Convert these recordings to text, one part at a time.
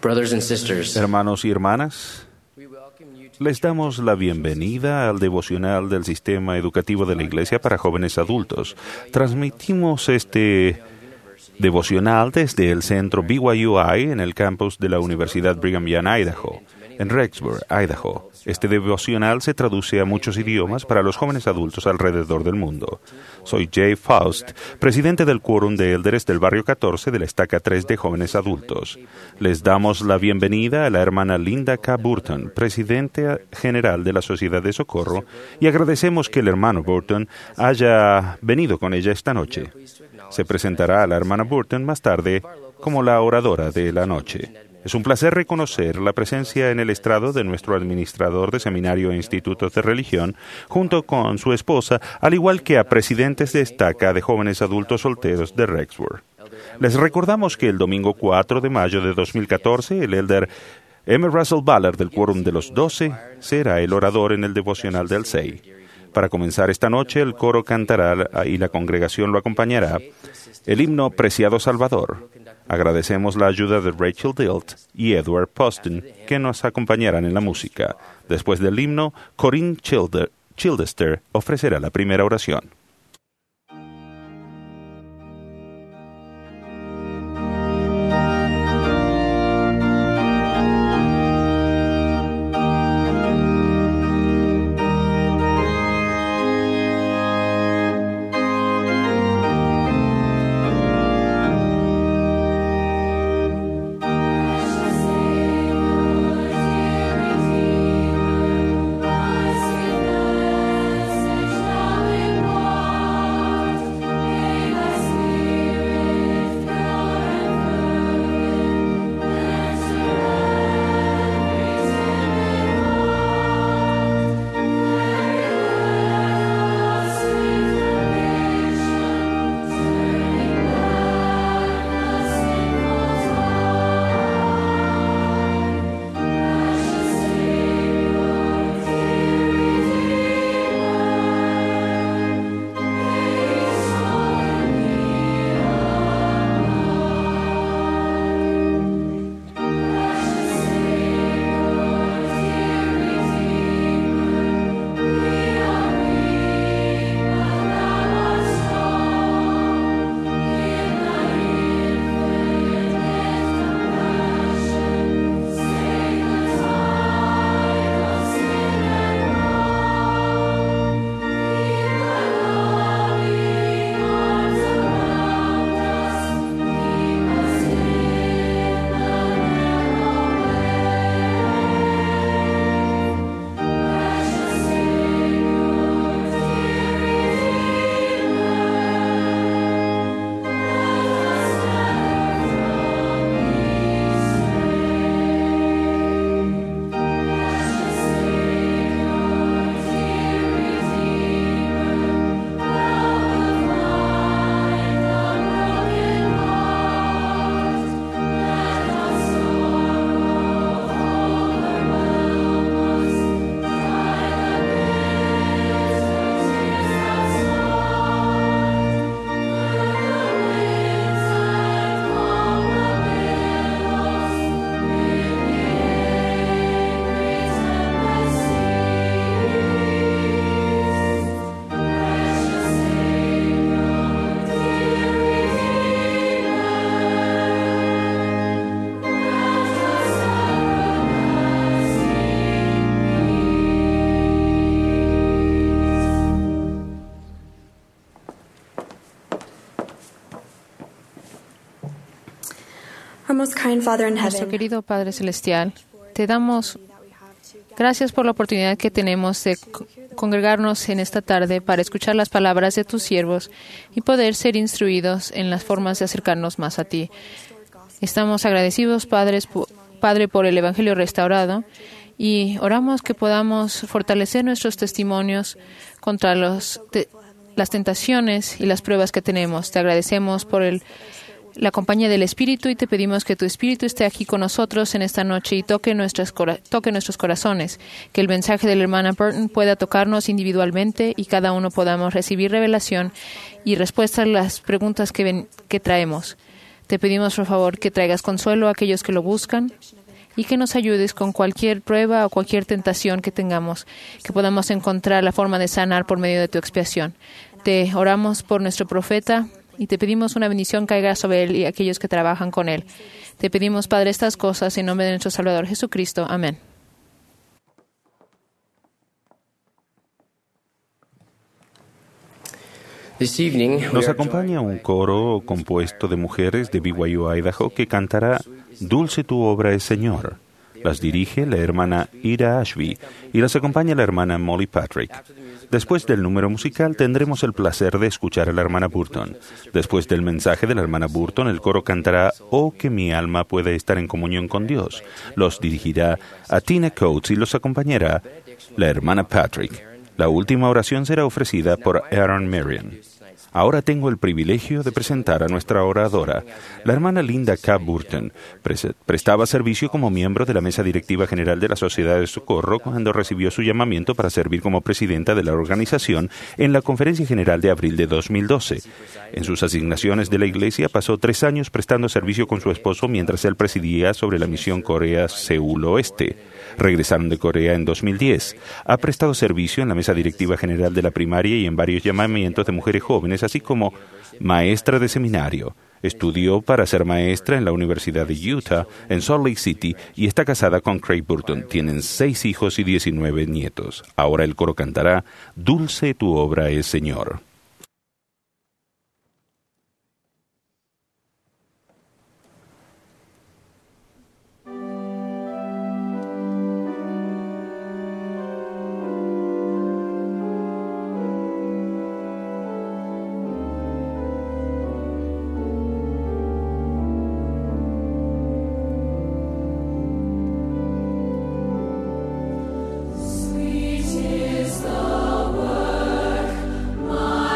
Brothers and sisters, Hermanos y hermanas, les damos la bienvenida al devocional del Sistema Educativo de la Iglesia para Jóvenes Adultos. Transmitimos este devocional desde el centro BYUI en el campus de la Universidad Brigham Young, Idaho, en Rexburg, Idaho. Este devocional se traduce a muchos idiomas para los jóvenes adultos alrededor del mundo. Soy Jay Faust, presidente del Quórum de Élderes del Barrio 14 de la Estaca 3 de Jóvenes Adultos. Les damos la bienvenida a la hermana Linda K. Burton, presidenta general de la Sociedad de Socorro, y agradecemos que el hermano Burton haya venido con ella esta noche. Se presentará a la hermana Burton más tarde como la oradora de la noche. Es un placer reconocer la presencia en el estrado de nuestro administrador de seminario e institutos de religión, junto con su esposa, al igual que a presidentes de estaca de jóvenes adultos solteros de Rexburg. Les recordamos que el domingo 4 de mayo de 2014, el elder M. Russell Ballard del Quórum de los 12 será el orador en el devocional del 6. Para comenzar esta noche, el coro cantará y la congregación lo acompañará el himno Preciado Salvador. Agradecemos la ayuda de Rachel Dilt y Edward Poston, que nos acompañarán en la música. Después del himno, Corinne Childester ofrecerá la primera oración. Nuestro querido Padre Celestial, te damos gracias por la oportunidad que tenemos de congregarnos en esta tarde para escuchar las palabras de tus siervos y poder ser instruidos en las formas de acercarnos más a ti. Estamos agradecidos, Padre, por el Evangelio restaurado y oramos que podamos fortalecer nuestros testimonios contra las tentaciones y las pruebas que tenemos. Te agradecemos por la compañía del Espíritu y te pedimos que tu Espíritu esté aquí con nosotros en esta noche y toque nuestros corazones, que el mensaje de la hermana Burton pueda tocarnos individualmente y cada uno podamos recibir revelación y respuesta a las preguntas que traemos. Te pedimos, por favor, que traigas consuelo a aquellos que lo buscan y que nos ayudes con cualquier prueba o cualquier tentación que tengamos, que podamos encontrar la forma de sanar por medio de tu expiación. Te oramos por nuestro profeta y te pedimos una bendición caiga sobre él y aquellos que trabajan con él. Te pedimos, Padre, estas cosas en nombre de nuestro Salvador Jesucristo. Amén. Nos acompaña un coro compuesto de mujeres de BYU, Idaho, que cantará Dulce tu obra es Señor. Las dirige la hermana Ira Ashby y las acompaña la hermana Molly Patrick. Después del número musical tendremos el placer de escuchar a la hermana Burton. Después del mensaje de la hermana Burton, el coro cantará Oh, que mi alma puede estar en comunión con Dios. Los dirigirá a Tina Coates y los acompañará la hermana Patrick. La última oración será ofrecida por Aaron Marion. Ahora tengo el privilegio de presentar a nuestra oradora. La hermana Linda K. Burton prestaba servicio como miembro de la Mesa Directiva General de la Sociedad de Socorro cuando recibió su llamamiento para servir como presidenta de la organización en la Conferencia General de abril de 2012. En sus asignaciones de la Iglesia pasó 3 años prestando servicio con su esposo mientras él presidía sobre la misión Corea-Seúl Oeste. Regresaron de Corea en 2010. Ha prestado servicio en la Mesa Directiva General de la Primaria y en varios llamamientos de mujeres jóvenes, así como maestra de seminario. Estudió para ser maestra en la Universidad de Utah, en Salt Lake City, y está casada con Craig Burton. Tienen 6 hijos y 19 nietos. Ahora el coro cantará Dulce tu obra es, Señor. Sweet is the work, my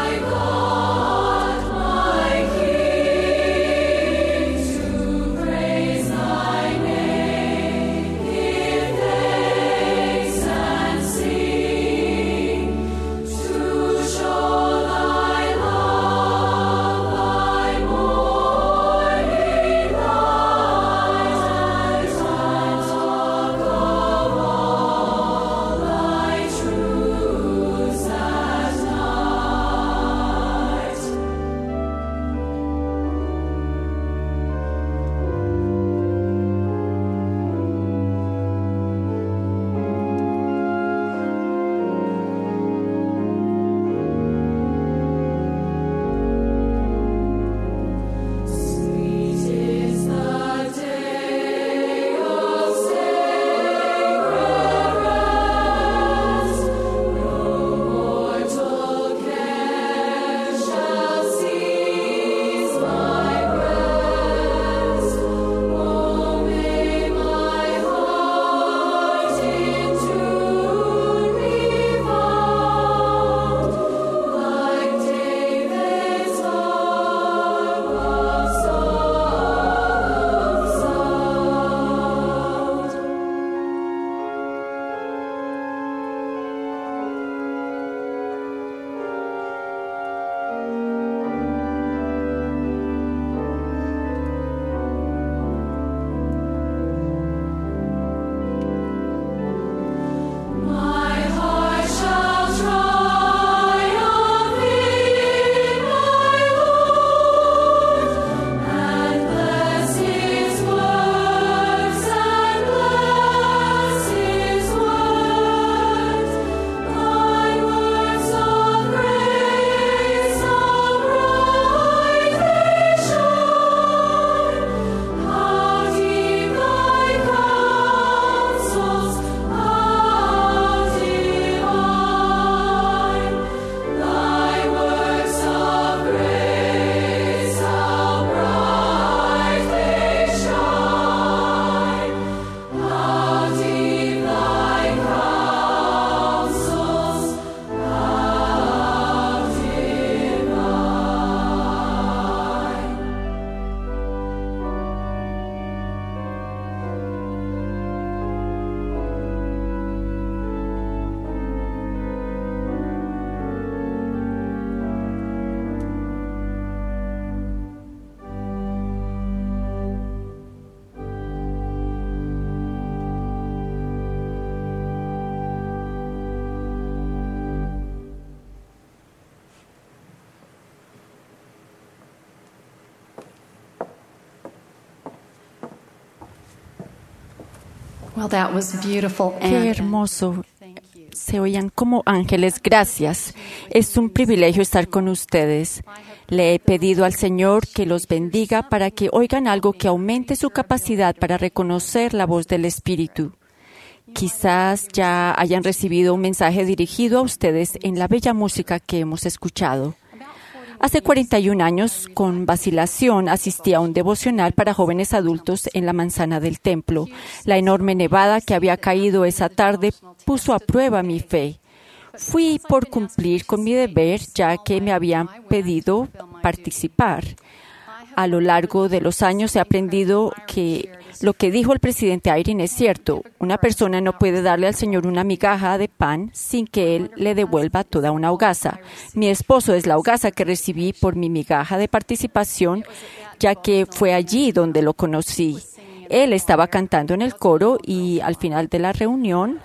Qué hermoso. Se oían como ángeles. Gracias. Es un privilegio estar con ustedes. Le he pedido al Señor que los bendiga para que oigan algo que aumente su capacidad para reconocer la voz del Espíritu. Quizás ya hayan recibido un mensaje dirigido a ustedes en la bella música que hemos escuchado. Hace 41 años, con vacilación, asistí a un devocional para jóvenes adultos en la manzana del templo. La enorme nevada que había caído esa tarde puso a prueba mi fe. Fui por cumplir con mi deber, ya que me habían pedido participar. A lo largo de los años he aprendido que lo que dijo el presidente Eyring es cierto. Una persona no puede darle al Señor una migaja de pan sin que Él le devuelva toda una hogaza. Mi esposo es la hogaza que recibí por mi migaja de participación, ya que fue allí donde lo conocí. Él estaba cantando en el coro y al final de la reunión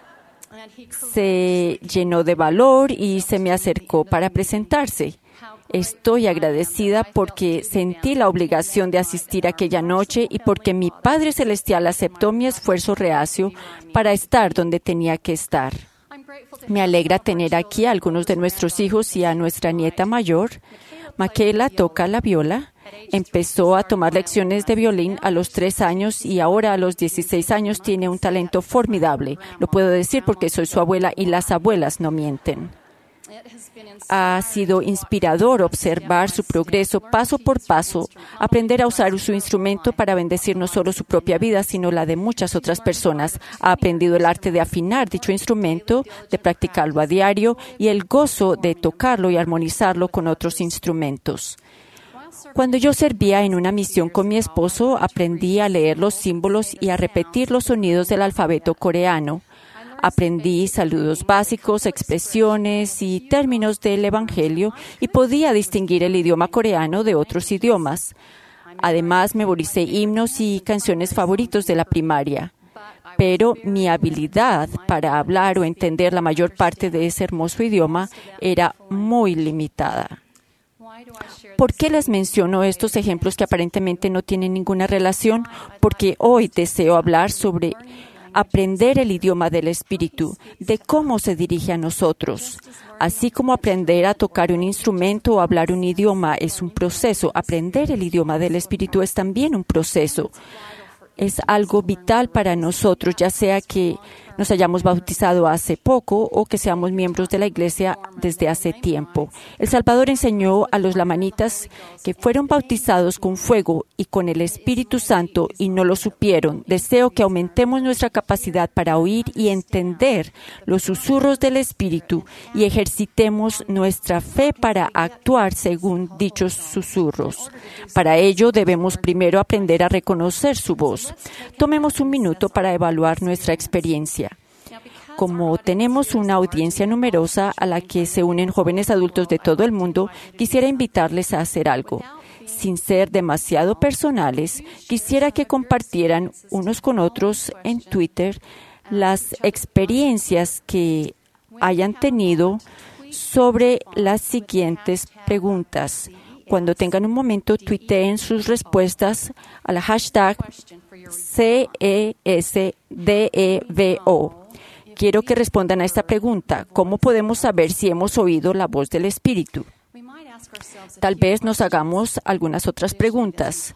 se llenó de valor y se me acercó para presentarse. Estoy agradecida porque sentí la obligación de asistir aquella noche y porque mi Padre Celestial aceptó mi esfuerzo reacio para estar donde tenía que estar. Me alegra tener aquí a algunos de nuestros hijos y a nuestra nieta mayor. Michaela toca la viola. Empezó a tomar lecciones de violín a los 3 años y ahora a los 16 años tiene un talento formidable. Lo puedo decir porque soy su abuela y las abuelas no mienten. Ha sido inspirador observar su progreso paso por paso, aprender a usar su instrumento para bendecir no solo su propia vida, sino la de muchas otras personas. Ha aprendido el arte de afinar dicho instrumento, de practicarlo a diario y el gozo de tocarlo y armonizarlo con otros instrumentos. Cuando yo servía en una misión con mi esposo, aprendí a leer los símbolos y a repetir los sonidos del alfabeto coreano. Aprendí saludos básicos, expresiones y términos del Evangelio y podía distinguir el idioma coreano de otros idiomas. Además, memoricé himnos y canciones favoritos de la primaria. Pero mi habilidad para hablar o entender la mayor parte de ese hermoso idioma era muy limitada. ¿Por qué les menciono estos ejemplos que aparentemente no tienen ninguna relación? Porque hoy deseo hablar sobre aprender el idioma del Espíritu, de cómo se dirige a nosotros. Así como aprender a tocar un instrumento o hablar un idioma es un proceso, aprender el idioma del Espíritu es también un proceso. Es algo vital para nosotros, ya sea que nos hayamos bautizado hace poco o que seamos miembros de la Iglesia desde hace tiempo. El Salvador enseñó a los lamanitas que fueron bautizados con fuego y con el Espíritu Santo y no lo supieron. Deseo que aumentemos nuestra capacidad para oír y entender los susurros del Espíritu y ejercitemos nuestra fe para actuar según dichos susurros. Para ello debemos primero aprender a reconocer su voz. Tomemos un minuto para evaluar nuestra experiencia. Como tenemos una audiencia numerosa a la que se unen jóvenes adultos de todo el mundo, quisiera invitarles a hacer algo. Sin ser demasiado personales, quisiera que compartieran unos con otros en Twitter las experiencias que hayan tenido sobre las siguientes preguntas. Cuando tengan un momento, tuiteen sus respuestas a la hashtag CESDEVO. Quiero que respondan a esta pregunta. ¿Cómo podemos saber si hemos oído la voz del Espíritu? Tal vez nos hagamos algunas otras preguntas.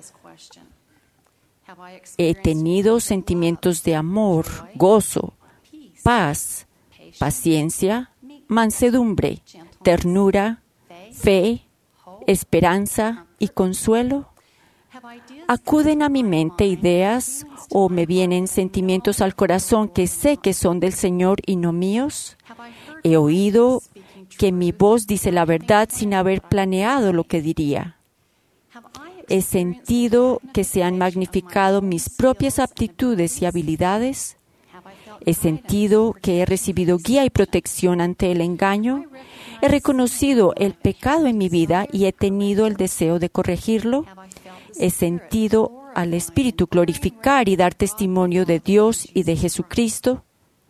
¿He tenido sentimientos de amor, gozo, paz, paciencia, mansedumbre, ternura, fe, esperanza y consuelo? ¿Acuden a mi mente ideas o me vienen sentimientos al corazón que sé que son del Señor y no míos? ¿He oído que mi voz dice la verdad sin haber planeado lo que diría? ¿He sentido que se han magnificado mis propias aptitudes y habilidades? ¿He sentido que he recibido guía y protección ante el engaño? ¿He reconocido el pecado en mi vida y he tenido el deseo de corregirlo? ¿He sentido al Espíritu glorificar y dar testimonio de Dios y de Jesucristo?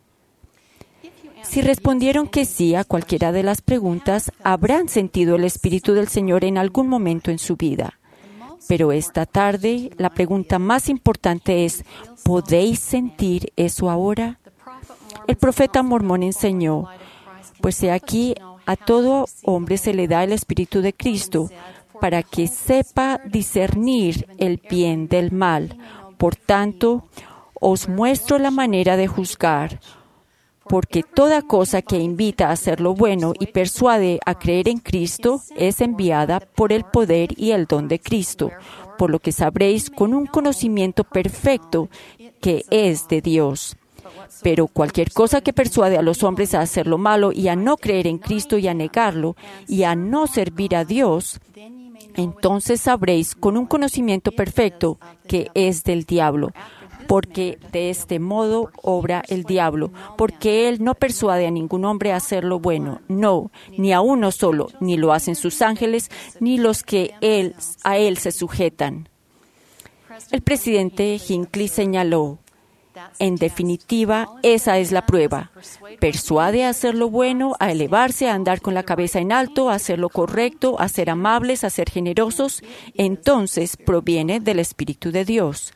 Si respondieron que sí a cualquiera de las preguntas, habrán sentido el Espíritu del Señor en algún momento en su vida. Pero esta tarde, la pregunta más importante es, ¿podéis sentir eso ahora? El profeta mormón enseñó, pues he aquí, a todo hombre se le da el Espíritu de Cristo, para que sepa discernir el bien del mal. Por tanto, os muestro la manera de juzgar, porque toda cosa que invita a hacer lo bueno y persuade a creer en Cristo es enviada por el poder y el don de Cristo, por lo que sabréis con un conocimiento perfecto que es de Dios. Pero cualquier cosa que persuade a los hombres a hacer lo malo y a no creer en Cristo y a negarlo y a no servir a Dios, entonces sabréis con un conocimiento perfecto que es del diablo. Porque de este modo obra el diablo, porque él no persuade a ningún hombre a hacer lo bueno, no, ni a uno solo, ni lo hacen sus ángeles, ni los que a él se sujetan. El presidente Hinckley señaló, en definitiva, esa es la prueba. Persuade a hacer lo bueno, a elevarse, a andar con la cabeza en alto, a hacer lo correcto, a ser amables, a ser generosos, entonces proviene del Espíritu de Dios.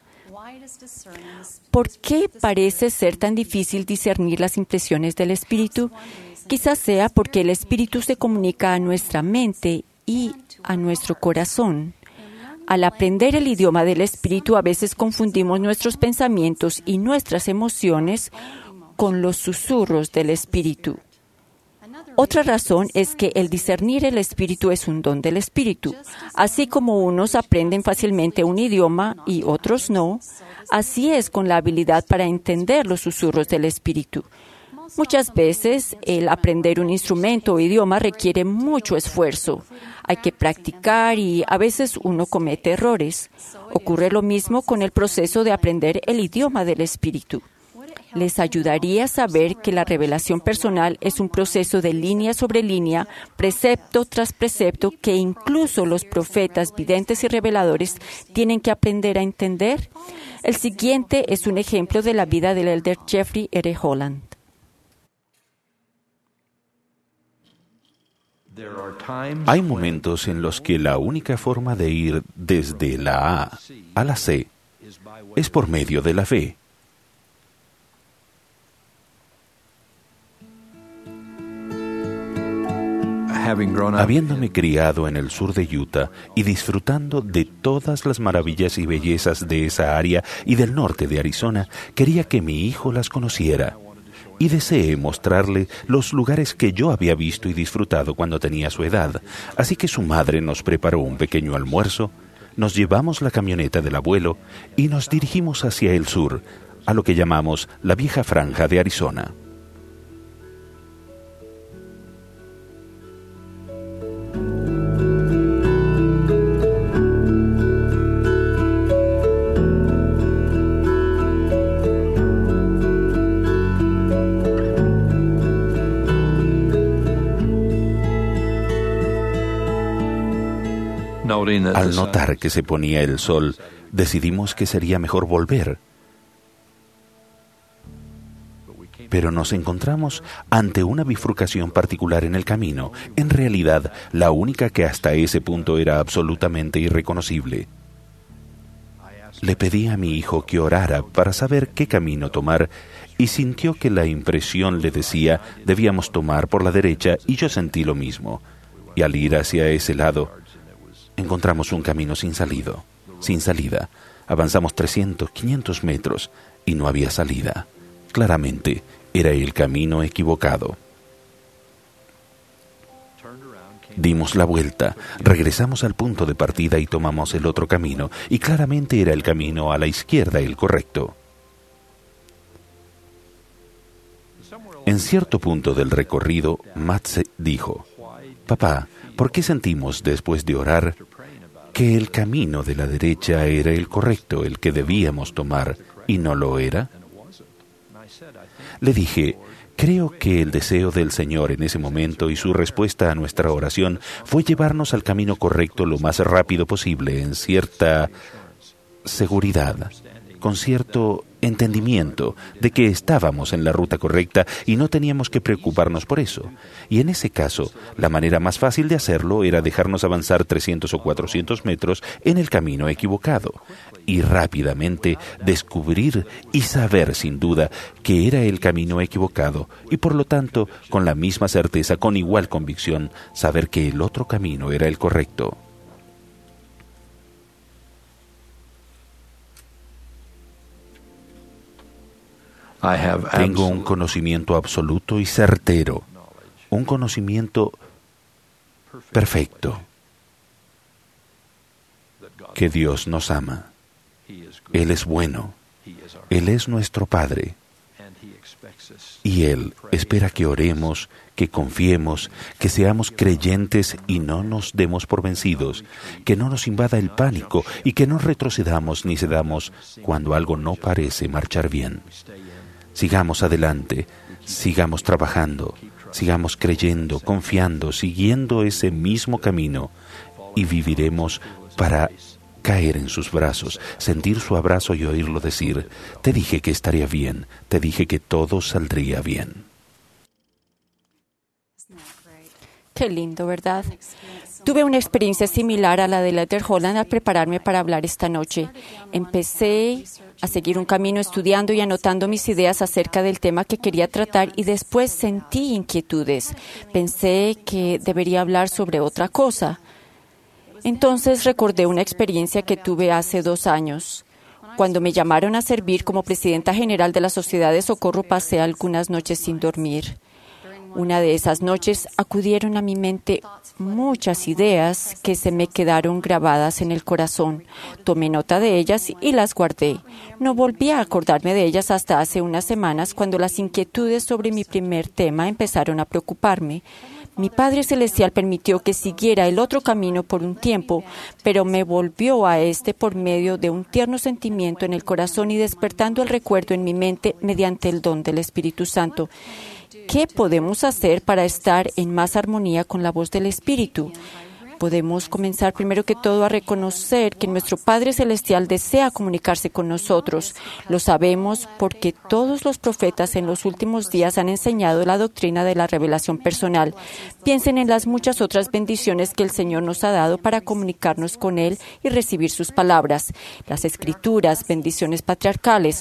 ¿Por qué parece ser tan difícil discernir las impresiones del Espíritu? Quizás sea porque el Espíritu se comunica a nuestra mente y a nuestro corazón. Al aprender el idioma del Espíritu, a veces confundimos nuestros pensamientos y nuestras emociones con los susurros del Espíritu. Otra razón es que el discernir el Espíritu es un don del Espíritu. Así como unos aprenden fácilmente un idioma y otros no, así es con la habilidad para entender los susurros del Espíritu. Muchas veces el aprender un instrumento o idioma requiere mucho esfuerzo. Hay que practicar y a veces uno comete errores. Ocurre lo mismo con el proceso de aprender el idioma del Espíritu. Les ayudaría a saber que la revelación personal es un proceso de línea sobre línea, precepto tras precepto, que incluso los profetas, videntes y reveladores tienen que aprender a entender. El siguiente es un ejemplo de la vida del elder Jeffrey R. Holland. Hay momentos en los que la única forma de ir desde la A a la C es por medio de la fe. Habiéndome criado en el sur de Utah y disfrutando de todas las maravillas y bellezas de esa área y del norte de Arizona, quería que mi hijo las conociera. Y deseé mostrarle los lugares que yo había visto y disfrutado cuando tenía su edad. Así que su madre nos preparó un pequeño almuerzo, nos llevamos la camioneta del abuelo y nos dirigimos hacia el sur, a lo que llamamos la vieja franja de Arizona. Al notar que se ponía el sol, decidimos que sería mejor volver. Pero nos encontramos ante una bifurcación particular en el camino, en realidad la única que hasta ese punto era absolutamente irreconocible. Le pedí a mi hijo que orara para saber qué camino tomar y sintió que la impresión le decía debíamos tomar por la derecha y yo sentí lo mismo. Y al ir hacia ese lado, encontramos un camino sin salida. Avanzamos 300, 500 metros y no había salida. Claramente, era el camino equivocado. Dimos la vuelta, regresamos al punto de partida y tomamos el otro camino, y claramente era el camino a la izquierda el correcto. En cierto punto del recorrido, Matt dijo, «Papá, ¿por qué sentimos después de orar que el camino de la derecha era el correcto, el que debíamos tomar, y no lo era?» Le dije, creo que el deseo del Señor en ese momento y su respuesta a nuestra oración fue llevarnos al camino correcto lo más rápido posible, en cierta seguridad, con cierto entendimiento de que estábamos en la ruta correcta y no teníamos que preocuparnos por eso. Y en ese caso, la manera más fácil de hacerlo era dejarnos avanzar 300 o 400 metros en el camino equivocado y rápidamente descubrir y saber sin duda que era el camino equivocado y por lo tanto, con la misma certeza, con igual convicción, saber que el otro camino era el correcto. Tengo un conocimiento absoluto y certero, un conocimiento perfecto, que Dios nos ama. Él es bueno, Él es nuestro Padre, y Él espera que oremos, que confiemos, que seamos creyentes y no nos demos por vencidos, que no nos invada el pánico y que no retrocedamos ni cedamos cuando algo no parece marchar bien. Sigamos adelante, sigamos trabajando, sigamos creyendo, confiando, siguiendo ese mismo camino y viviremos para caer en sus brazos, sentir su abrazo y oírlo decir: te dije que estaría bien, te dije que todo saldría bien. Qué lindo, ¿verdad? Tuve una experiencia similar a la de Luther Holland al prepararme para hablar esta noche. Empecé a seguir un camino estudiando y anotando mis ideas acerca del tema que quería tratar y después sentí inquietudes. Pensé que debería hablar sobre otra cosa. Entonces recordé una experiencia que tuve hace 2 años. Cuando me llamaron a servir como presidenta general de la Sociedad de Socorro, pasé algunas noches sin dormir. Una de esas noches acudieron a mi mente muchas ideas que se me quedaron grabadas en el corazón. Tomé nota de ellas y las guardé. No volví a acordarme de ellas hasta hace unas semanas, cuando las inquietudes sobre mi primer tema empezaron a preocuparme. Mi Padre Celestial permitió que siguiera el otro camino por un tiempo, pero me volvió a este por medio de un tierno sentimiento en el corazón y despertando el recuerdo en mi mente mediante el don del Espíritu Santo. ¿Qué podemos hacer para estar en más armonía con la voz del Espíritu? Podemos comenzar primero que todo a reconocer que nuestro Padre Celestial desea comunicarse con nosotros. Lo sabemos porque todos los profetas en los últimos días han enseñado la doctrina de la revelación personal. Piensen en las muchas otras bendiciones que el Señor nos ha dado para comunicarnos con Él y recibir sus palabras. Las Escrituras, bendiciones patriarcales,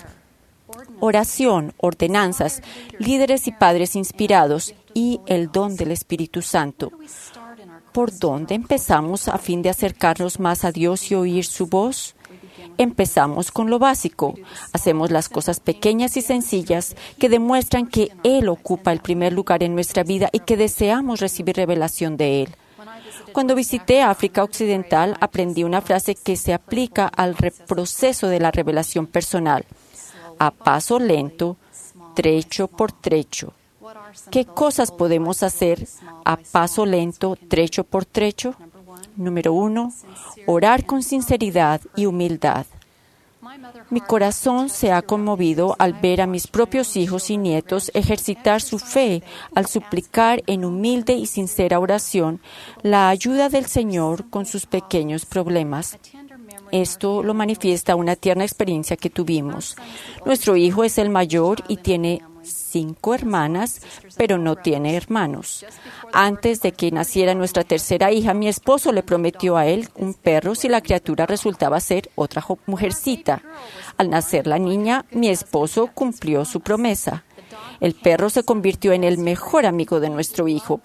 oración, ordenanzas, líderes y padres inspirados y el don del Espíritu Santo. ¿Por dónde empezamos a fin de acercarnos más a Dios y oír su voz? Empezamos con lo básico. Hacemos las cosas pequeñas y sencillas que demuestran que Él ocupa el primer lugar en nuestra vida y que deseamos recibir revelación de Él. Cuando visité África Occidental, aprendí una frase que se aplica al proceso de la revelación personal. A paso lento, trecho por trecho. ¿Qué cosas podemos hacer a paso lento, trecho por trecho? Número 1, orar con sinceridad y humildad. Mi corazón se ha conmovido al ver a mis propios hijos y nietos ejercitar su fe al suplicar en humilde y sincera oración la ayuda del Señor con sus pequeños problemas. Esto lo manifiesta una tierna experiencia que tuvimos. Nuestro hijo es el mayor y tiene 5 hermanas, pero no tiene hermanos. Antes de que naciera nuestra tercera hija, mi esposo le prometió a él un perro si la criatura resultaba ser otra mujercita. Al nacer la niña, mi esposo cumplió su promesa. El perro se convirtió en el mejor amigo de nuestro hijo.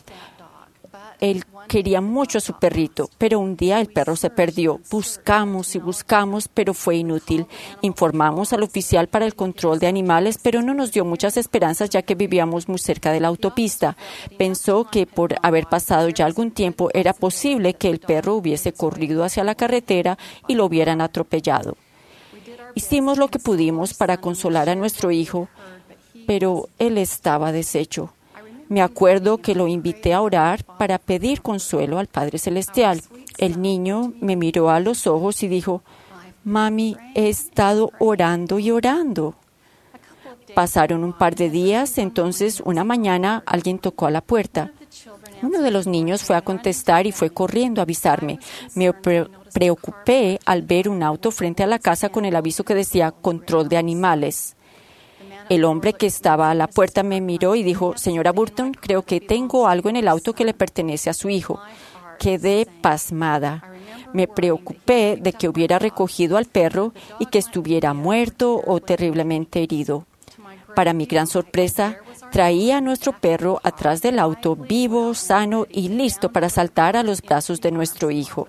Él quería mucho a su perrito, pero un día el perro se perdió. Buscamos y buscamos, pero fue inútil. Informamos al oficial para el control de animales, pero no nos dio muchas esperanzas ya que vivíamos muy cerca de la autopista. Pensó que por haber pasado ya algún tiempo era posible que el perro hubiese corrido hacia la carretera y lo hubieran atropellado. Hicimos lo que pudimos para consolar a nuestro hijo, pero él estaba deshecho. Me acuerdo que lo invité a orar para pedir consuelo al Padre Celestial. El niño me miró a los ojos y dijo: «Mami, he estado orando y orando». Pasaron un par de días, entonces una mañana alguien tocó a la puerta. Uno de los niños fue a contestar y fue corriendo a avisarme. Me preocupé al ver un auto frente a la casa con el aviso que decía control de animales. El hombre que estaba a la puerta me miró y dijo, señora Burton, creo que tengo algo en el auto que le pertenece a su hijo. Quedé pasmada. Me preocupé de que hubiera recogido al perro y que estuviera muerto o terriblemente herido. Para mi gran sorpresa, traía a nuestro perro atrás del auto, vivo, sano y listo para saltar a los brazos de nuestro hijo.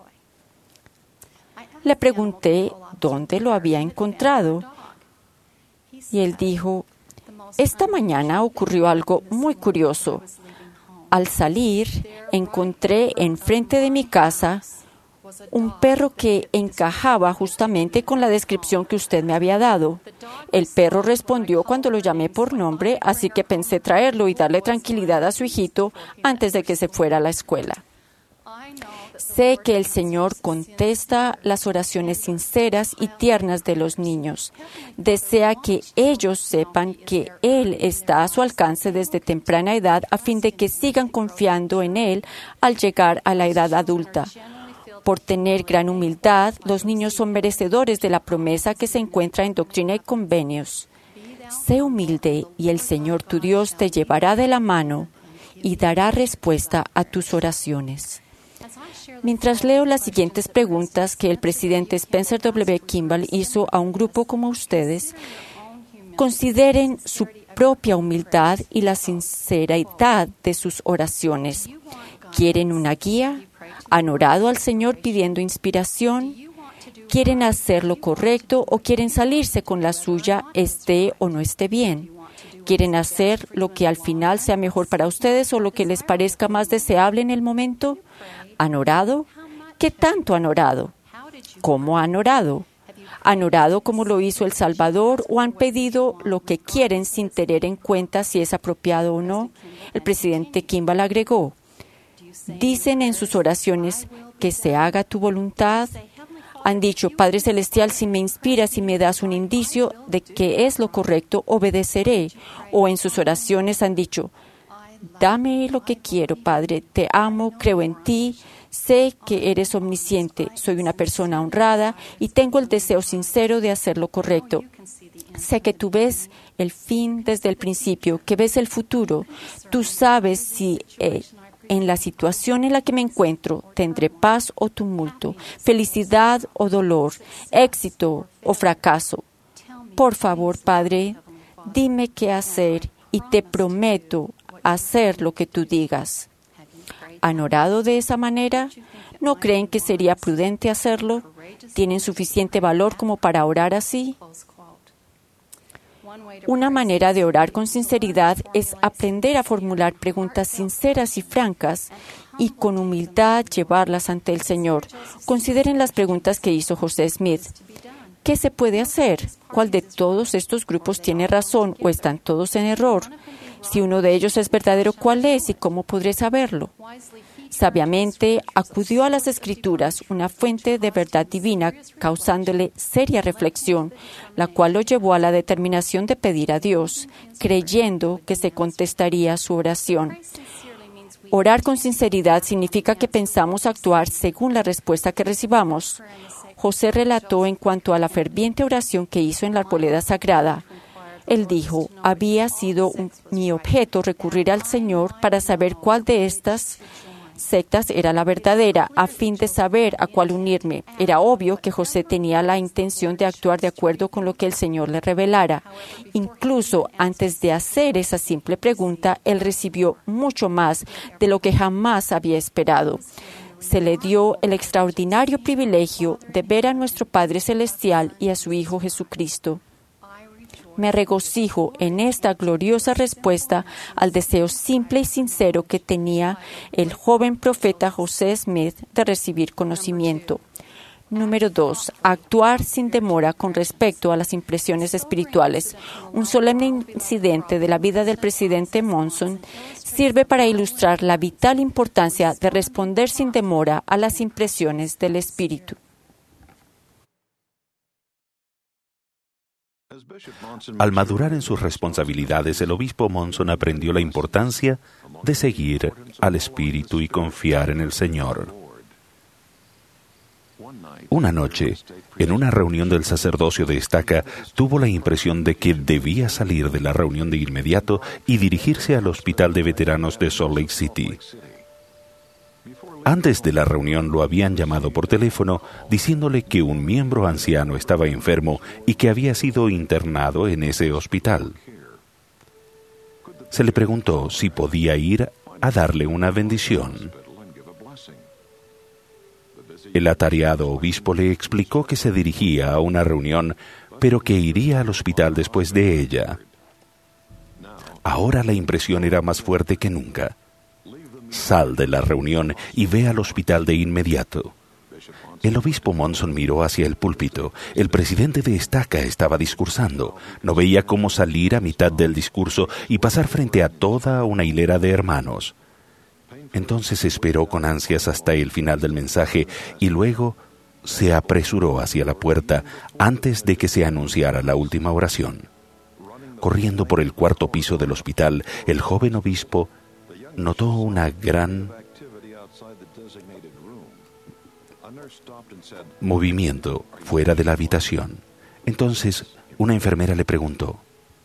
Le pregunté dónde lo había encontrado y él dijo, esta mañana ocurrió algo muy curioso. Al salir, encontré enfrente de mi casa un perro que encajaba justamente con la descripción que usted me había dado. El perro respondió cuando lo llamé por nombre, así que pensé traerlo y darle tranquilidad a su hijito antes de que se fuera a la escuela. Sé que el Señor contesta las oraciones sinceras y tiernas de los niños. Desea que ellos sepan que Él está a su alcance desde temprana edad a fin de que sigan confiando en Él al llegar a la edad adulta. Por tener gran humildad, los niños son merecedores de la promesa que se encuentra en Doctrina y Convenios. Sé humilde y el Señor tu Dios te llevará de la mano y dará respuesta a tus oraciones. Mientras leo las siguientes preguntas que el presidente Spencer W. Kimball hizo a un grupo como ustedes, consideren su propia humildad y la sinceridad de sus oraciones. ¿Quieren una guía? ¿Han orado al Señor pidiendo inspiración? ¿Quieren hacer lo correcto o quieren salirse con la suya, esté o no esté bien? ¿Quieren hacer lo que al final sea mejor para ustedes o lo que les parezca más deseable en el momento? ¿Han orado? ¿Qué tanto han orado? ¿Cómo han orado? ¿Han orado como lo hizo El Salvador o han pedido lo que quieren sin tener en cuenta si es apropiado o no? El presidente Kimball agregó, ¿dicen en sus oraciones que se haga tu voluntad? Han dicho, Padre Celestial, si me inspiras y me das un indicio de que es lo correcto, obedeceré. O en sus oraciones han dicho, dame lo que quiero, Padre, te amo, creo en ti, sé que eres omnisciente, soy una persona honrada y tengo el deseo sincero de hacer lo correcto. Sé que tú ves el fin desde el principio, que ves el futuro. Tú sabes si en la situación en la que me encuentro tendré paz o tumulto, felicidad o dolor, éxito o fracaso. Por favor, Padre, dime qué hacer y te prometo hacer lo que tú digas. ¿Han orado de esa manera? ¿No creen que sería prudente hacerlo? ¿Tienen suficiente valor como para orar así? Una manera de orar con sinceridad es aprender a formular preguntas sinceras y francas y con humildad llevarlas ante el Señor. Consideren las preguntas que hizo José Smith. ¿Qué se puede hacer? ¿Cuál de todos estos grupos tiene razón o están todos en error? Si uno de ellos es verdadero, ¿cuál es y cómo podré saberlo? Sabiamente acudió a las Escrituras, una fuente de verdad divina, causándole seria reflexión, la cual lo llevó a la determinación de pedir a Dios, creyendo que se contestaría su oración. Orar con sinceridad significa que pensamos actuar según la respuesta que recibamos. José relató en cuanto a la ferviente oración que hizo en la arboleda sagrada. Él dijo, había sido mi objeto recurrir al Señor para saber cuál de estas sectas era la verdadera, a fin de saber a cuál unirme. Era obvio que José tenía la intención de actuar de acuerdo con lo que el Señor le revelara. Incluso antes de hacer esa simple pregunta, él recibió mucho más de lo que jamás había esperado. Se le dio el extraordinario privilegio de ver a nuestro Padre Celestial y a su Hijo Jesucristo. Me regocijo en esta gloriosa respuesta al deseo simple y sincero que tenía el joven profeta José Smith de recibir conocimiento. Número 2. Actuar sin demora con respecto a las impresiones espirituales. Un solemne incidente de la vida del presidente Monson sirve para ilustrar la vital importancia de responder sin demora a las impresiones del Espíritu. Al madurar en sus responsabilidades, el obispo Monson aprendió la importancia de seguir al Espíritu y confiar en el Señor. Una noche, en una reunión del sacerdocio de Estaca, tuvo la impresión de que debía salir de la reunión de inmediato y dirigirse al hospital de veteranos de Salt Lake City. Antes de la reunión lo habían llamado por teléfono diciéndole que un miembro anciano estaba enfermo y que había sido internado en ese hospital. Se le preguntó si podía ir a darle una bendición. El atareado obispo le explicó que se dirigía a una reunión, pero que iría al hospital después de ella. Ahora la impresión era más fuerte que nunca. Sal de la reunión y ve al hospital de inmediato. El obispo Monson miró hacia el púlpito. El presidente de Estaca estaba discursando. No veía cómo salir a mitad del discurso y pasar frente a toda una hilera de hermanos. Entonces esperó con ansias hasta el final del mensaje y luego se apresuró hacia la puerta antes de que se anunciara la última oración. Corriendo por el cuarto piso del hospital, el joven obispo notó una gran movimiento fuera de la habitación. Entonces, una enfermera le preguntó: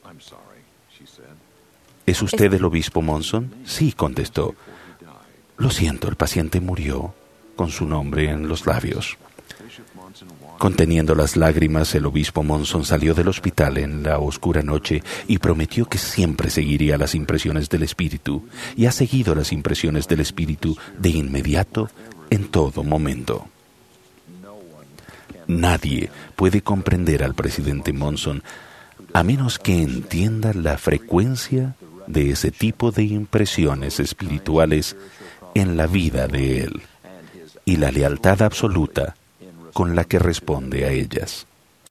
¿Es usted el obispo Monson? Sí, contestó. Lo siento, el paciente murió con su nombre en los labios. Conteniendo las lágrimas, el obispo Monson salió del hospital en la oscura noche y prometió que siempre seguiría las impresiones del Espíritu, y ha seguido las impresiones del Espíritu de inmediato en todo momento. Nadie puede comprender al presidente Monson a menos que entienda la frecuencia de ese tipo de impresiones espirituales en la vida de él y la lealtad absoluta con la que responde a ellas.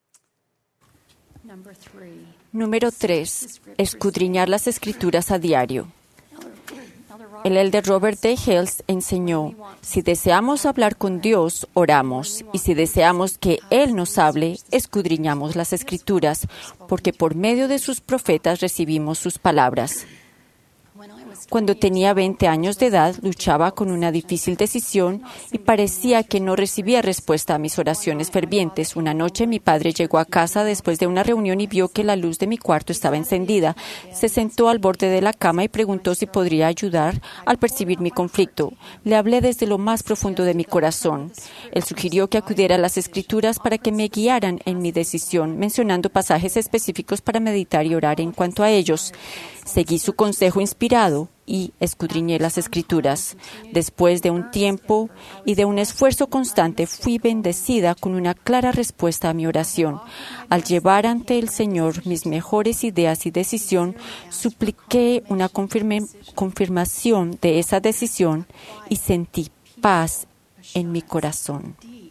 Número 3. Escudriñar las Escrituras a diario. El elder Robert D. Hales enseñó: si deseamos hablar con Dios, oramos, y si deseamos que Él nos hable, escudriñamos las Escrituras, porque por medio de sus profetas recibimos sus palabras. Cuando tenía 20 años de edad, luchaba con una difícil decisión y parecía que no recibía respuesta a mis oraciones fervientes. Una noche mi padre llegó a casa después de una reunión y vio que la luz de mi cuarto estaba encendida. Se sentó al borde de la cama y preguntó si podría ayudar al percibir mi conflicto. Le hablé desde lo más profundo de mi corazón. Él sugirió que acudiera a las Escrituras para que me guiaran en mi decisión, mencionando pasajes específicos para meditar y orar en cuanto a ellos. Seguí su consejo inspirado y escudriñé las Escrituras. Después de un tiempo y de un esfuerzo constante, fui bendecida con una clara respuesta a mi oración. Al llevar ante el Señor mis mejores ideas y decisión, supliqué una confirmación de esa decisión y sentí paz en mi corazón.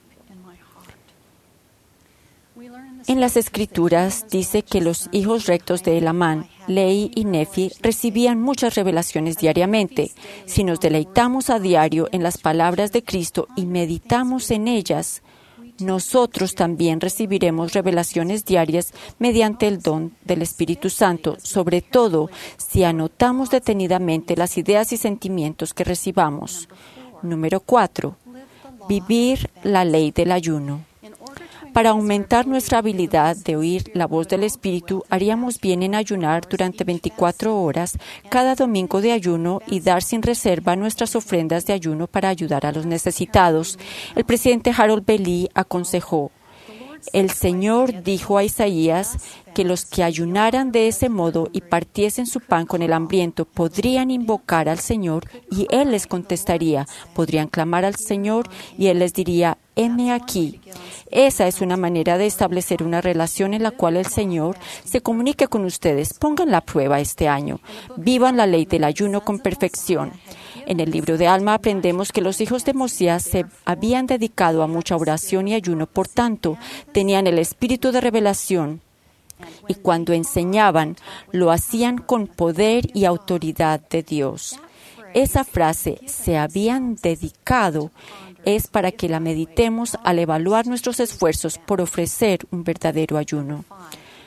En las Escrituras dice que los hijos rectos de Elamán, Lehi y Nefi, recibían muchas revelaciones diariamente. Si nos deleitamos a diario en las palabras de Cristo y meditamos en ellas, nosotros también recibiremos revelaciones diarias mediante el don del Espíritu Santo, sobre todo si anotamos detenidamente las ideas y sentimientos que recibamos. Número 4. Vivir la ley del ayuno. Para aumentar nuestra habilidad de oír la voz del Espíritu, haríamos bien en ayunar durante 24 horas cada domingo de ayuno y dar sin reserva nuestras ofrendas de ayuno para ayudar a los necesitados. El presidente Harold B. Lee aconsejó: el Señor dijo a Isaías que los que ayunaran de ese modo y partiesen su pan con el hambriento podrían invocar al Señor y Él les contestaría. Podrían clamar al Señor y Él les diría: heme aquí. Esa es una manera de establecer una relación en la cual el Señor se comunique con ustedes. Pongan la prueba este año. Vivan la ley del ayuno con perfección. En el libro de Alma aprendemos que los hijos de Mosías se habían dedicado a mucha oración y ayuno, por tanto, tenían el espíritu de revelación. Y cuando enseñaban, lo hacían con poder y autoridad de Dios. Esa frase, se habían dedicado, es para que la meditemos al evaluar nuestros esfuerzos por ofrecer un verdadero ayuno.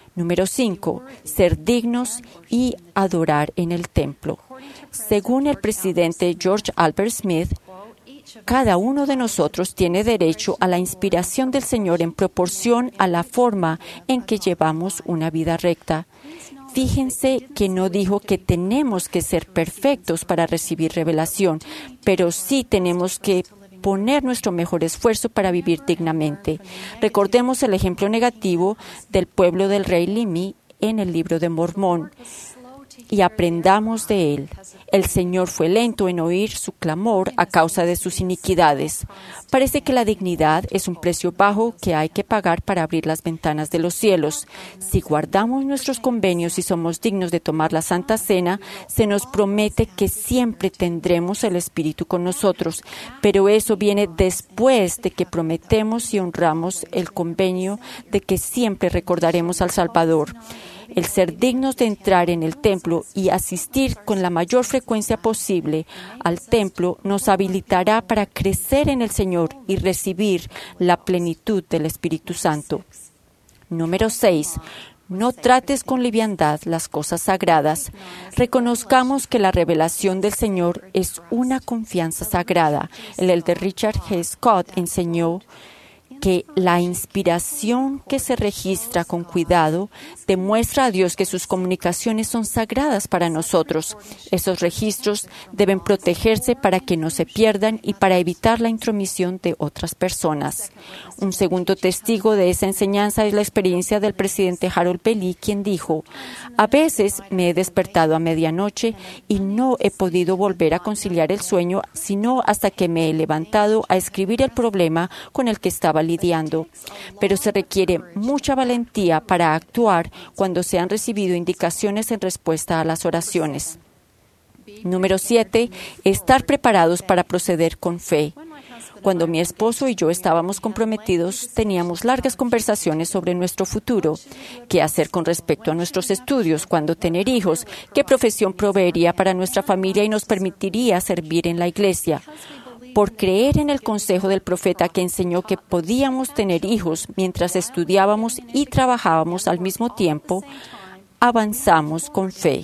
Número 5. Ser dignos y adorar en el templo. Según el presidente George Albert Smith, cada uno de nosotros tiene derecho a la inspiración del Señor en proporción a la forma en que llevamos una vida recta. Fíjense que no dijo que tenemos que ser perfectos para recibir revelación, pero sí tenemos que poner nuestro mejor esfuerzo para vivir dignamente. Recordemos el ejemplo negativo del pueblo del rey Limi en el libro de Mormón y aprendamos de él. El Señor fue lento en oír su clamor a causa de sus iniquidades. Parece que la dignidad es un precio bajo que hay que pagar para abrir las ventanas de los cielos. Si guardamos nuestros convenios y somos dignos de tomar la Santa Cena, se nos promete que siempre tendremos el Espíritu con nosotros, pero eso viene después de que prometemos y honramos el convenio de que siempre recordaremos al Salvador. El ser dignos de entrar en el templo y asistir con la mayor frecuencia posible al templo nos habilitará para crecer en el Señor y recibir la plenitud del Espíritu Santo. Número 6. No trates con liviandad las cosas sagradas. Reconozcamos que la revelación del Señor es una confianza sagrada. El elder Richard G. Scott enseñó que la inspiración que se registra con cuidado demuestra a Dios que sus comunicaciones son sagradas para nosotros. Esos registros deben protegerse para que no se pierdan y para evitar la intromisión de otras personas. Un segundo testigo de esa enseñanza es la experiencia del presidente Harold B. Lee, quien dijo: "A veces me he despertado a medianoche y no he podido volver a conciliar el sueño, sino hasta que me he levantado a escribir el problema con el que estaba lidiando. Pero se requiere mucha valentía para actuar cuando se han recibido indicaciones en respuesta a las oraciones". Número 7. Estar preparados para proceder con fe. Cuando mi esposo y yo estábamos comprometidos, teníamos largas conversaciones sobre nuestro futuro, qué hacer con respecto a nuestros estudios, cuándo tener hijos, qué profesión proveería para nuestra familia y nos permitiría servir en la iglesia. Por creer en el consejo del profeta que enseñó que podíamos tener hijos mientras estudiábamos y trabajábamos al mismo tiempo, avanzamos con fe.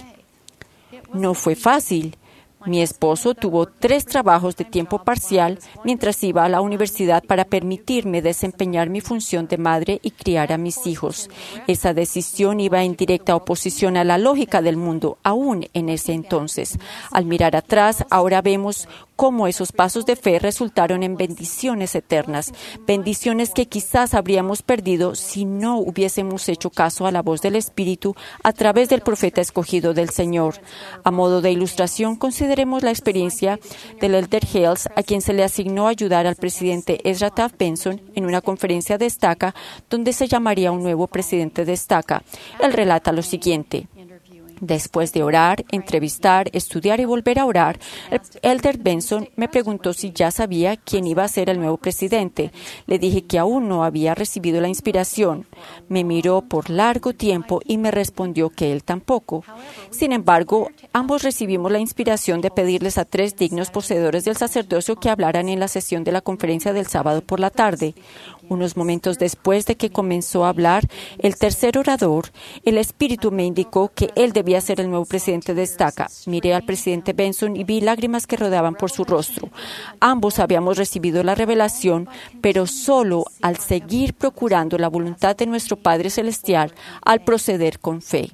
No fue fácil. Mi esposo tuvo 3 trabajos de tiempo parcial mientras iba a la universidad para permitirme desempeñar mi función de madre y criar a mis hijos. Esa decisión iba en directa oposición a la lógica del mundo, aún en ese entonces. Al mirar atrás, ahora vemos cómo esos pasos de fe resultaron en bendiciones eternas, bendiciones que quizás habríamos perdido si no hubiésemos hecho caso a la voz del Espíritu a través del profeta escogido del Señor. A modo de ilustración, consideremos la experiencia del elder Hales, a quien se le asignó ayudar al presidente Ezra Taft Benson en una conferencia de estaca donde se llamaría un nuevo presidente de estaca. Él relata lo siguiente: después de orar, entrevistar, estudiar y volver a orar, el elder Benson me preguntó si ya sabía quién iba a ser el nuevo presidente. Le dije que aún no había recibido la inspiración. Me miró por largo tiempo y me respondió que él tampoco. Sin embargo, ambos recibimos la inspiración de pedirles a 3 dignos poseedores del sacerdocio que hablaran en la sesión de la conferencia del sábado por la tarde. Unos momentos después de que comenzó a hablar el tercer orador, el Espíritu me indicó que él debía ser el nuevo presidente de estaca. Miré al presidente Benson y vi lágrimas que rodaban por su rostro. Ambos habíamos recibido la revelación, pero solo al seguir procurando la voluntad de nuestro Padre Celestial, al proceder con fe.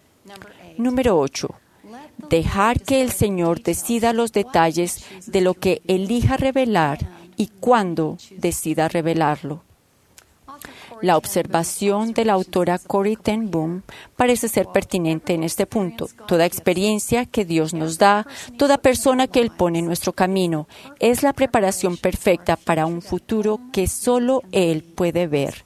Número 8. Dejar que el Señor decida los detalles de lo que elija revelar y cuándo decida revelarlo. La observación de la autora Corrie ten Boom parece ser pertinente en este punto. Toda experiencia que Dios nos da, toda persona que Él pone en nuestro camino, es la preparación perfecta para un futuro que solo Él puede ver.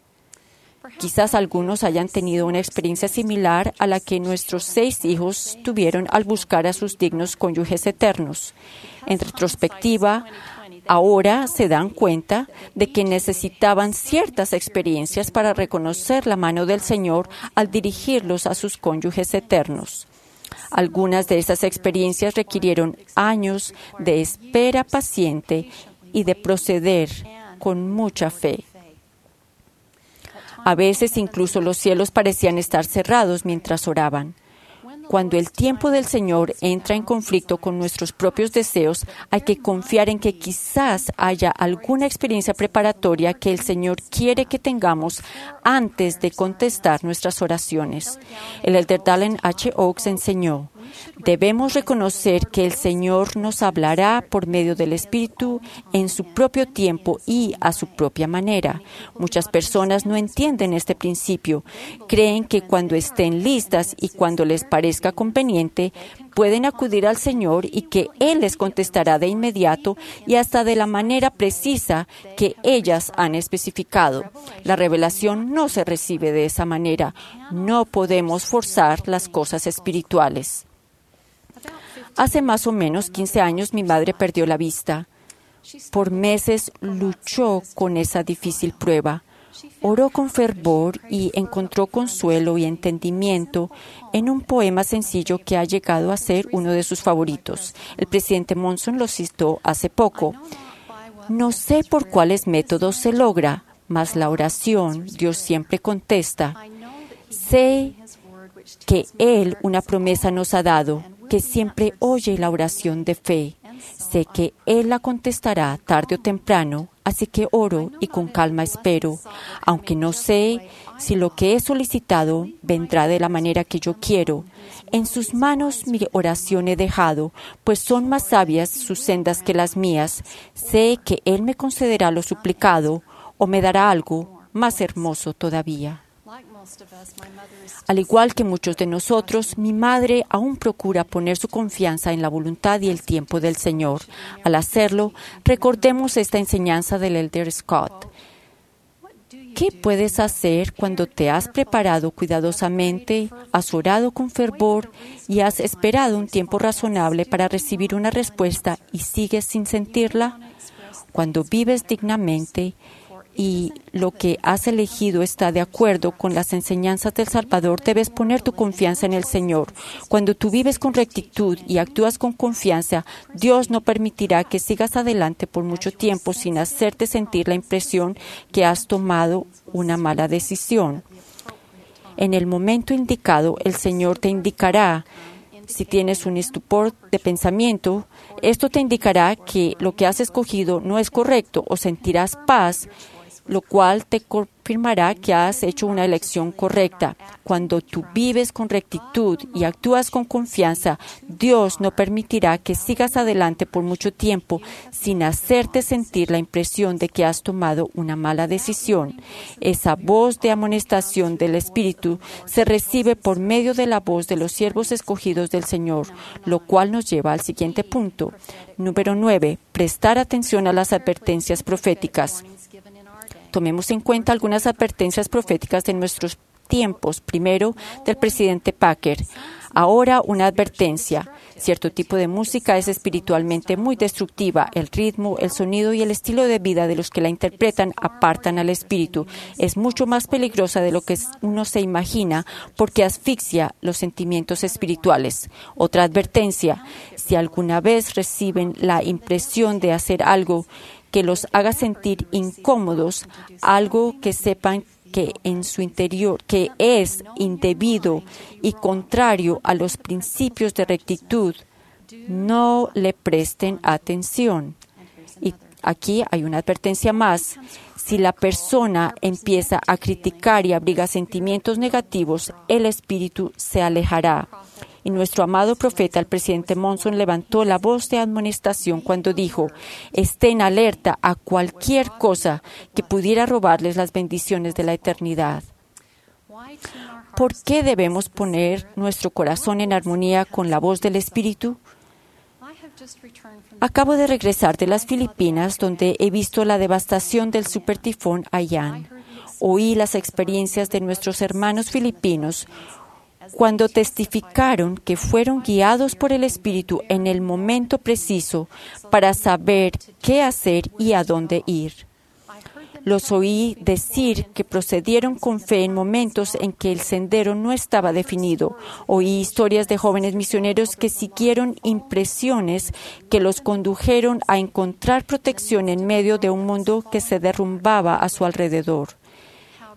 Quizás algunos hayan tenido una experiencia similar a la que nuestros 6 hijos tuvieron al buscar a sus dignos cónyuges eternos. En retrospectiva, ahora se dan cuenta de que necesitaban ciertas experiencias para reconocer la mano del Señor al dirigirlos a sus cónyuges eternos. Algunas de esas experiencias requirieron años de espera paciente y de proceder con mucha fe. A veces incluso los cielos parecían estar cerrados mientras oraban. Cuando el tiempo del Señor entra en conflicto con nuestros propios deseos, hay que confiar en que quizás haya alguna experiencia preparatoria que el Señor quiere que tengamos antes de contestar nuestras oraciones. El elder Dallin H. Oaks enseñó: debemos reconocer que el Señor nos hablará por medio del Espíritu en su propio tiempo y a su propia manera. Muchas personas no entienden este principio. Creen que cuando estén listas y cuando les parezca conveniente, pueden acudir al Señor y que Él les contestará de inmediato y hasta de la manera precisa que ellas han especificado. La revelación no se recibe de esa manera. No podemos forzar las cosas espirituales. Hace más o menos 15 años mi madre perdió la vista. Por meses luchó con esa difícil prueba. Oró con fervor y encontró consuelo y entendimiento en un poema sencillo que ha llegado a ser uno de sus favoritos. El presidente Monson lo citó hace poco. No sé por cuáles métodos se logra, mas la oración Dios siempre contesta. Sé que Él una promesa nos ha dado, que siempre oye la oración de fe. Sé que Él la contestará tarde o temprano, así que oro y con calma espero, aunque no sé si lo que he solicitado vendrá de la manera que yo quiero. En sus manos mi oración he dejado, pues son más sabias sus sendas que las mías. Sé que Él me concederá lo suplicado o me dará algo más hermoso todavía. Al igual que muchos de nosotros, mi madre aún procura poner su confianza en la voluntad y el tiempo del Señor. Al hacerlo, recordemos esta enseñanza del elder Scott. ¿Qué puedes hacer cuando te has preparado cuidadosamente, has orado con fervor y has esperado un tiempo razonable para recibir una respuesta y sigues sin sentirla? Cuando vives dignamente y lo que has elegido está de acuerdo con las enseñanzas del Salvador, debes poner tu confianza en el Señor. Cuando tú vives con rectitud y actúas con confianza, Dios no permitirá que sigas adelante por mucho tiempo sin hacerte sentir la impresión que has tomado una mala decisión. En el momento indicado, el Señor te indicará. Si tienes un estupor de pensamiento, esto te indicará que lo que has escogido no es correcto, o sentirás paz, lo cual te confirmará que has hecho una elección correcta. Cuando tú vives con rectitud y actúas con confianza, Dios no permitirá que sigas adelante por mucho tiempo sin hacerte sentir la impresión de que has tomado una mala decisión. Esa voz de amonestación del Espíritu se recibe por medio de la voz de los siervos escogidos del Señor, lo cual nos lleva al siguiente punto. Número 9. Prestar atención a las advertencias proféticas. Tomemos en cuenta algunas advertencias proféticas de nuestros tiempos. Primero, del presidente Packer. Ahora, una advertencia. Cierto tipo de música es espiritualmente muy destructiva. El ritmo, el sonido y el estilo de vida de los que la interpretan apartan al espíritu. Es mucho más peligrosa de lo que uno se imagina porque asfixia los sentimientos espirituales. Otra advertencia. Si alguna vez reciben la impresión de hacer algo que los haga sentir incómodos, algo que sepan que en su interior, que es indebido y contrario a los principios de rectitud, no le presten atención. Y aquí hay una advertencia más. Si la persona empieza a criticar y abriga sentimientos negativos, el espíritu se alejará. Y nuestro amado profeta, el presidente Monson, levantó la voz de amonestación cuando dijo: estén alerta a cualquier cosa que pudiera robarles las bendiciones de la eternidad. ¿Por qué debemos poner nuestro corazón en armonía con la voz del Espíritu? Acabo de regresar de las Filipinas, donde he visto la devastación del supertifón Haiyan. Oí las experiencias de nuestros hermanos filipinos cuando testificaron que fueron guiados por el Espíritu en el momento preciso para saber qué hacer y a dónde ir. Los oí decir que procedieron con fe en momentos en que el sendero no estaba definido. Oí historias de jóvenes misioneros que siguieron impresiones que los condujeron a encontrar protección en medio de un mundo que se derrumbaba a su alrededor.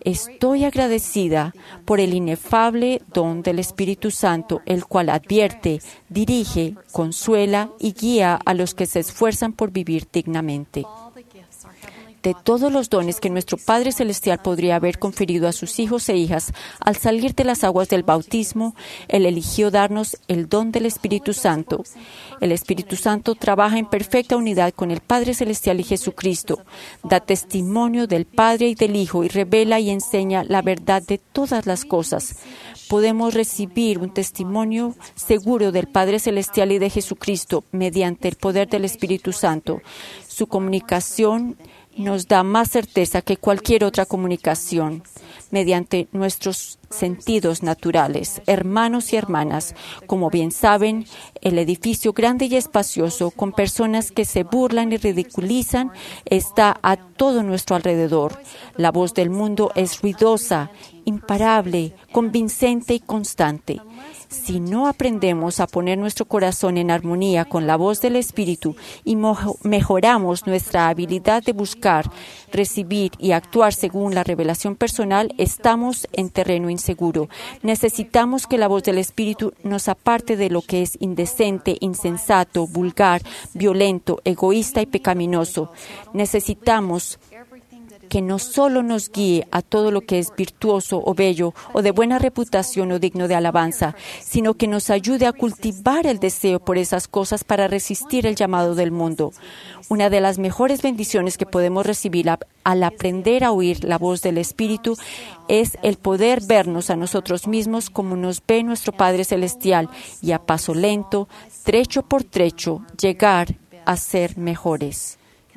Estoy agradecida por el inefable don del Espíritu Santo, el cual advierte, dirige, consuela y guía a los que se esfuerzan por vivir dignamente. De todos los dones que nuestro Padre Celestial podría haber conferido a sus hijos e hijas al salir de las aguas del bautismo, Él eligió darnos el don del Espíritu Santo. El Espíritu Santo trabaja en perfecta unidad con el Padre Celestial y Jesucristo, da testimonio del Padre y del Hijo y revela y enseña la verdad de todas las cosas. Podemos recibir un testimonio seguro del Padre Celestial y de Jesucristo mediante el poder del Espíritu Santo. Su comunicación nos da más certeza que cualquier otra comunicación mediante nuestros sentidos naturales. Hermanos y hermanas, como bien saben, el edificio grande y espacioso, con personas que se burlan y ridiculizan, está a todo nuestro alrededor. La voz del mundo es ruidosa, imparable, convincente y constante. Si no aprendemos a poner nuestro corazón en armonía con la voz del Espíritu y mejoramos nuestra habilidad de buscar, recibir y actuar según la revelación personal, estamos en terreno inseguro. Necesitamos que la voz del Espíritu nos aparte de lo que es indecente, insensato, vulgar, violento, egoísta y pecaminoso. Necesitamos que no solo nos guíe a todo lo que es virtuoso o bello o de buena reputación o digno de alabanza, sino que nos ayude a cultivar el deseo por esas cosas para resistir el llamado del mundo. Una de las mejores bendiciones que podemos recibir al aprender a oír la voz del Espíritu es el poder vernos a nosotros mismos como nos ve nuestro Padre Celestial y a paso lento, trecho por trecho, llegar a ser mejores.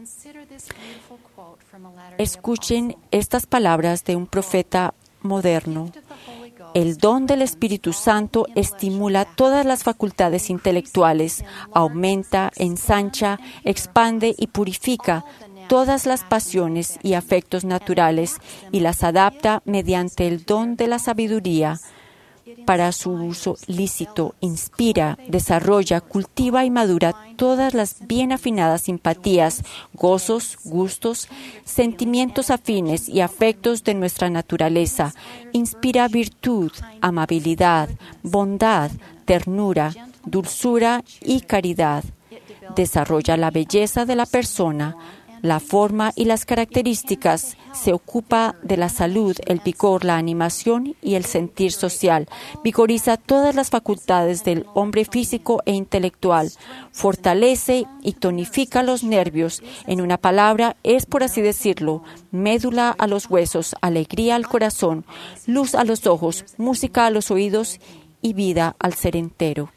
Escuchen estas palabras de un profeta moderno. El don del Espíritu Santo estimula todas las facultades intelectuales, aumenta, ensancha, expande y purifica todas las pasiones y afectos naturales y las adapta mediante el don de la sabiduría para su uso lícito, inspira, desarrolla, cultiva y madura todas las bien afinadas simpatías, gozos, gustos, sentimientos afines y afectos de nuestra naturaleza. Inspira virtud, amabilidad, bondad, ternura, dulzura y caridad. Desarrolla la belleza de la persona, la forma y las características, se ocupa de la salud, el vigor, la animación y el sentir social, vigoriza todas las facultades del hombre físico e intelectual, fortalece y tonifica los nervios. En una palabra, es, por así decirlo, médula a los huesos, alegría al corazón, luz a los ojos, música a los oídos y vida al ser entero.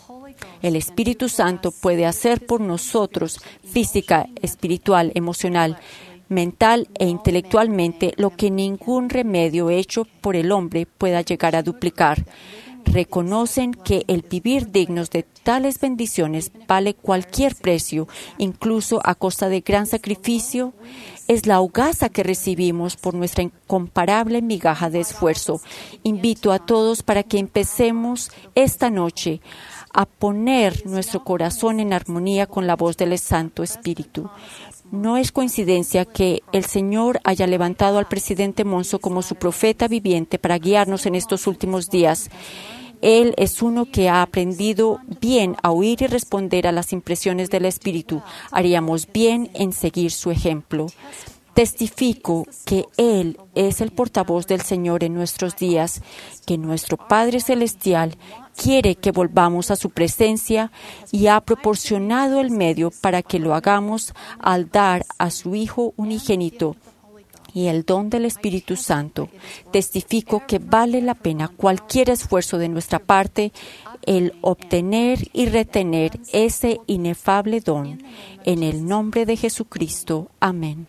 El Espíritu Santo puede hacer por nosotros, física, espiritual, emocional, mental e intelectualmente, lo que ningún remedio hecho por el hombre pueda llegar a duplicar. Reconocen que el vivir dignos de tales bendiciones vale cualquier precio, incluso a costa de gran sacrificio. Es la hogaza que recibimos por nuestra incomparable migaja de esfuerzo. Invito a todos para que empecemos esta noche a poner nuestro corazón en armonía con la voz del Santo Espíritu. No es coincidencia que el Señor haya levantado al presidente Monson como su profeta viviente para guiarnos en estos últimos días. Él es uno que ha aprendido bien a oír y responder a las impresiones del Espíritu. Haríamos bien en seguir su ejemplo. Testifico que Él es el portavoz del Señor en nuestros días, que nuestro Padre Celestial quiere que volvamos a su presencia y ha proporcionado el medio para que lo hagamos al dar a su Hijo unigénito y el don del Espíritu Santo. Testifico que vale la pena cualquier esfuerzo de nuestra parte el obtener y retener ese inefable don. En el nombre de Jesucristo. Amén.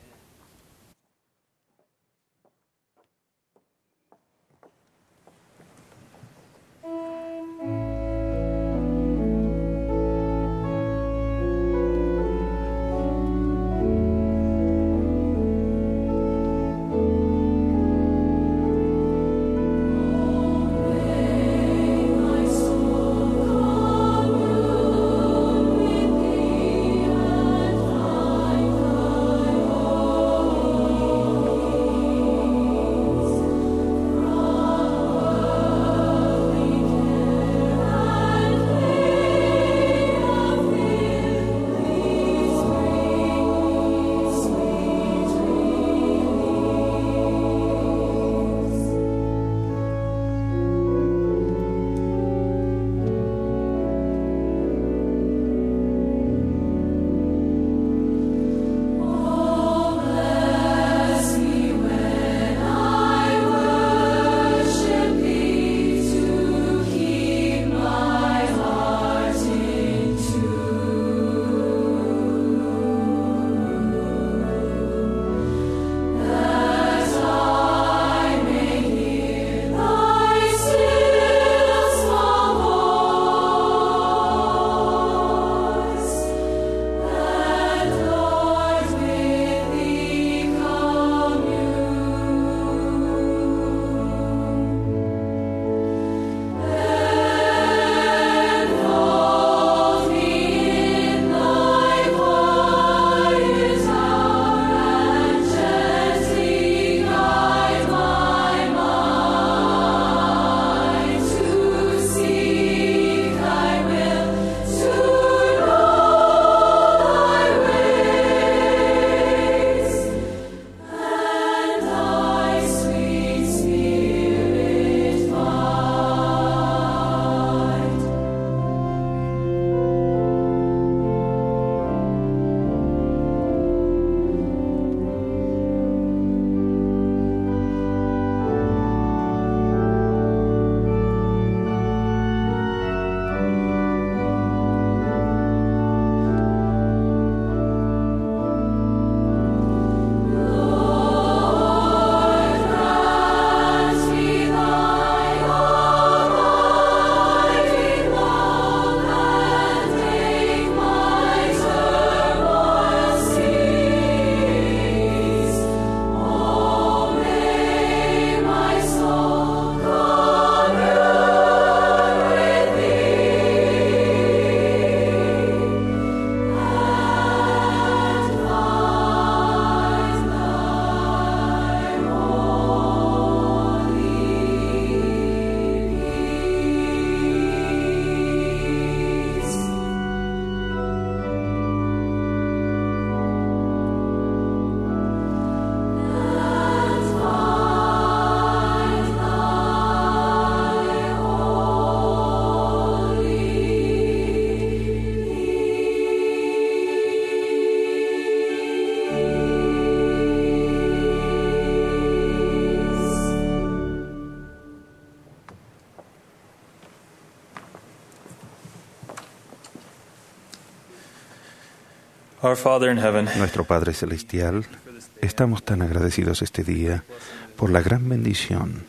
Oh Our Father in heaven, Nuestro Padre Celestial, estamos tan agradecidos este día por la gran bendición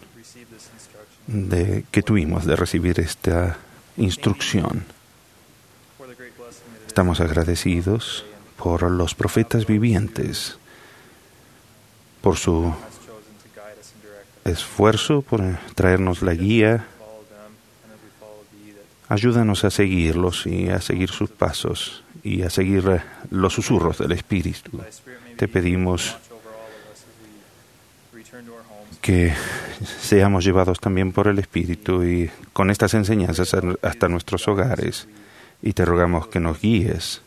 que tuvimos de recibir esta instrucción. Estamos agradecidos por los profetas vivientes, por su esfuerzo, por traernos la guía. Ayúdanos a seguirlos y a seguir sus pasos y a seguir los susurros del Espíritu. Te pedimos que seamos llevados también por el Espíritu y con estas enseñanzas hasta nuestros hogares, y te rogamos que nos guíes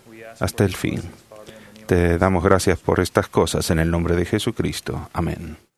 hasta el fin. Te damos gracias por estas cosas en el nombre de Jesucristo. Amén.